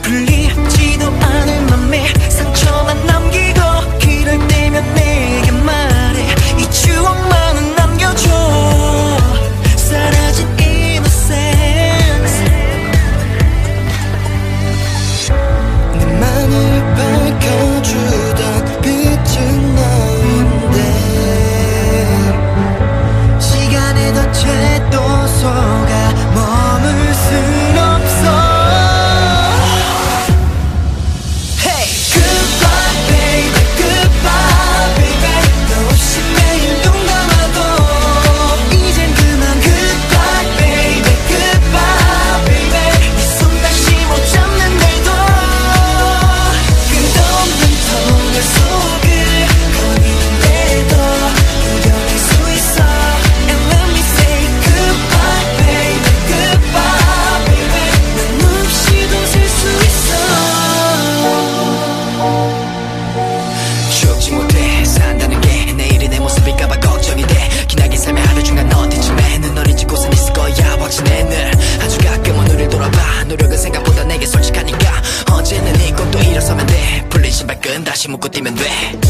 풀리지도 않은 맘에 상처만 남기고 그럴 때면 내게 말해. 이 추억만은 남겨줘. 사라진 innocence. 내 맘을 밝혀주던 빛은 너인데 시간에 덧체 또 속아 머물 순 없어. 노력은 생각보다 내게 솔직하니까 언제는 이 꿈도 일어서면 돼. 풀린 신발 끈 다시 묶고 뛰면 돼.